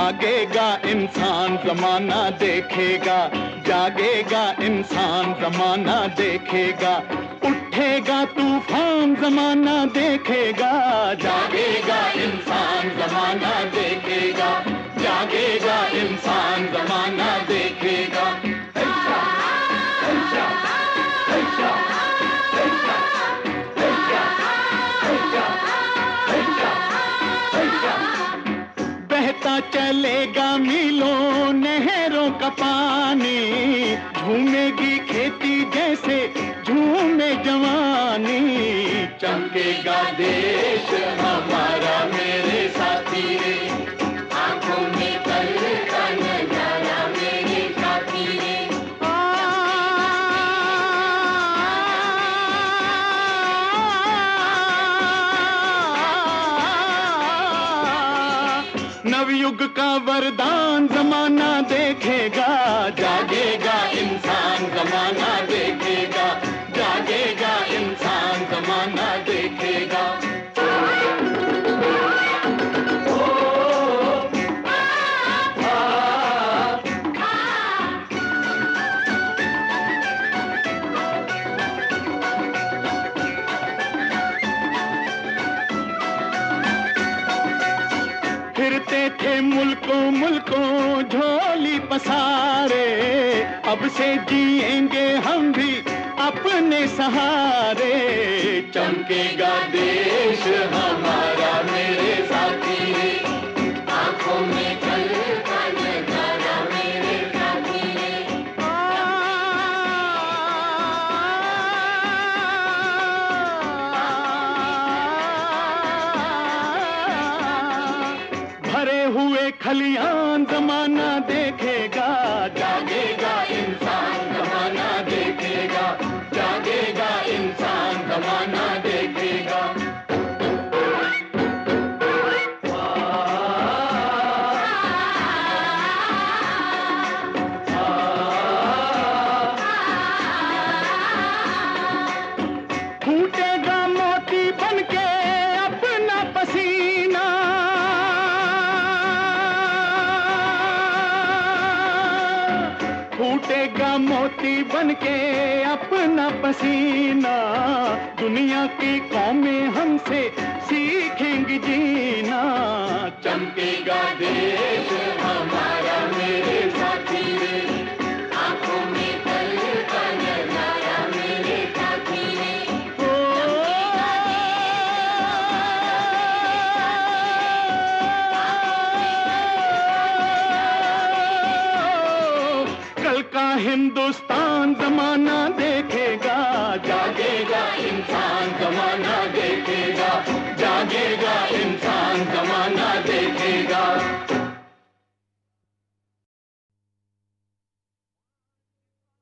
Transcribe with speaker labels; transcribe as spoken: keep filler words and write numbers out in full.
Speaker 1: जागेगा इंसान जमाना देखेगा, जागेगा इंसान जमाना देखेगा, उठेगा तूफान जमाना देखेगा, जागेगा इंसान जमाना देखेगा, जागेगा इंसान जमाना देखेगा। ऐशा, ऐशा, ऐशा, ऐशा, ऐशा, ऐशा, ऐशा, ऐशा। बहता चलेगा मीलों नहरों का पानी, झूमेगी खेती जैसे झूमे जवानी, चमकेगा देश हमारा मेरे साथी रे, आंखों में कल का नजारा मेरे साथी रे। नवयुग का वरदान जमाना देखेगा, जागेगा इंसान जमाना देखेगा, जागेगा इंसान जमाना देखेगा। फिरते थे मुल्कों मुल्कों झोली पसारे, अब से जिएंगे हम भी अपने सहारे, चमकेगा देश हमारा मेरे साथी रे, आंखों में कल का नजारा मेरे साथी रे। भरे हुए खलियान जमाना देखेगा, जागेगा इंसान जमाना देखेगा, जागेगा इंसान जमाना देखेगा। फूटेगा मोती बनके अपना पसीना, फूटेगा मोती बनके अपना पसीना, दुनिया की कौमें हमसे सीखेंगी जीना, चमकेगा देश हमारा मेरे साथी रे, आंखों में कल का नजारा मेरे साथी रे। कल का हिंदुस्तान जमाना देखेगा, जागेगा इंसान जमाना देखेगा।